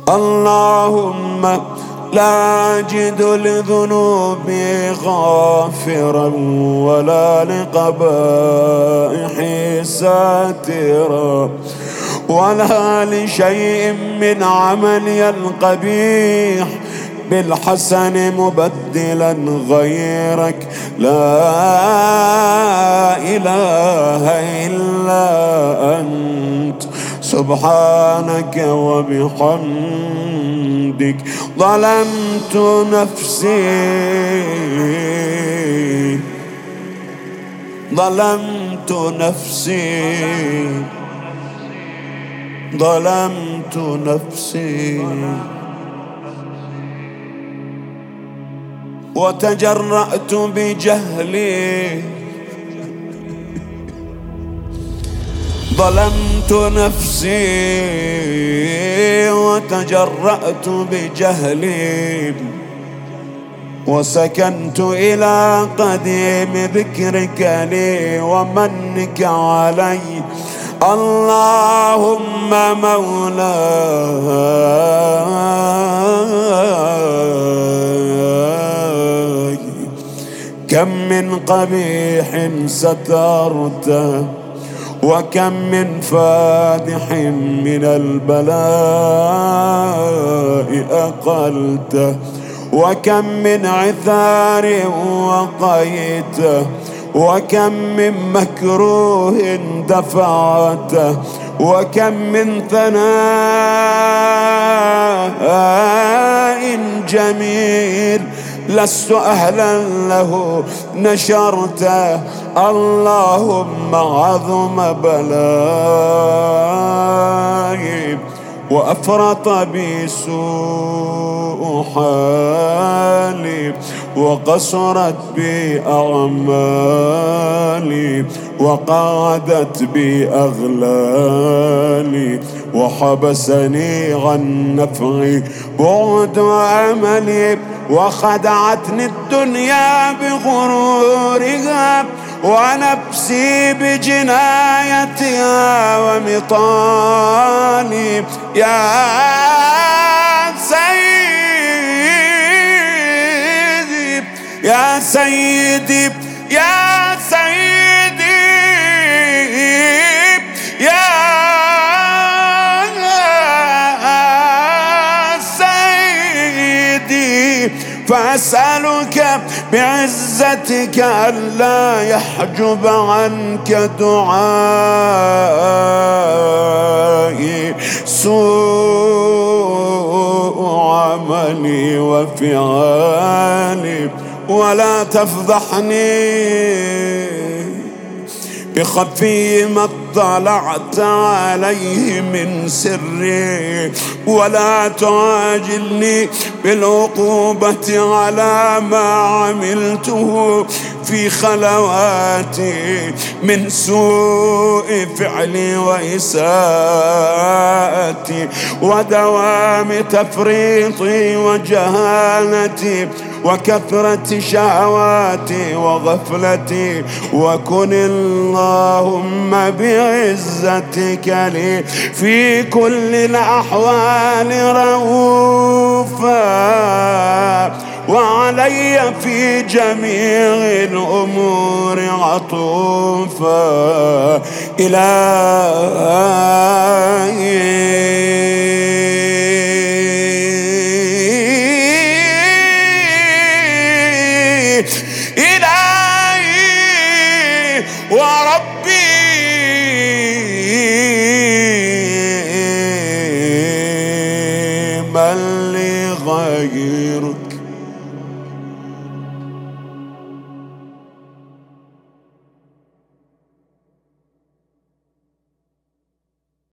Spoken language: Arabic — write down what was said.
اللهم لا أجد لذنوبي غافرا ولا لقبائحي ساترا ولا لشيء من عملي القبيح بالحسن مبدلا غيرك. لا إله إلا أنت سبحانك وبحمدك. ظلمت نفسي ظلمت نفسي ظلمت نفسي وتجرأت بجهلي. ظلمت نفسي وتجرأت بجهلي وسكنت إلى قديم ذكرك لي ومنك علي. اللهم مولاي كم من قبيح سترته وكم من فادح من البلاء أقلته وكم من عثار وقيته وكم من مكروه دفعته وكم من ثناء جميل لست أهلا له نشرته. اللهم عظم بلائي وأفرط بي سوء حالي وقصرت بي أعمالي وقعدت بي أغلالي وحبسني عن نفعي بعد عملي وخدعتني الدنيا بغرورها ونفسي بجنايتها ومطالي. يا سيدي يا سيدي يا سيدي يا سيدي فأسألك بعزتك ألا يحجب عنك دعائي سوء عملي وفعالي ولا تفضحني بخفي ما اطلعت عليه من سري ولا تعاجلني بالعقوبة على ما عملته في خلواتي من سوء فعلي وإساءتي ودوام تفريطي وجهالتي وكثرة شهواتي وغفلتي. وكن اللهم بعزتك لي في كل الأحوال رؤوفا وعلي في جميع الأمور عطوفا. إلهي وربي من